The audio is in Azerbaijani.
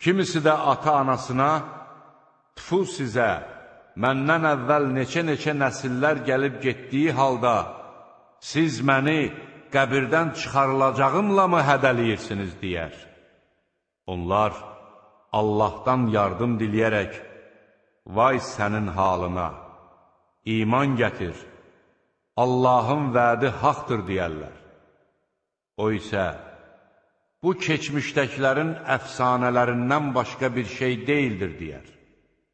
Kimisi də ata-anasına, tüfu sizə, məndən əvvəl neçə-neçə nəsillər gəlib getdiyi halda, siz məni qəbirdən çıxarılacağımla mı hədəliyirsiniz, deyər. Onlar Allahdan yardım diləyərək, vay sənin halına, iman gətir, Allahın vədi haqdır, deyərlər. O isə, bu keçmişdəkilərin əfsanələrindən başqa bir şey deyildir, deyər.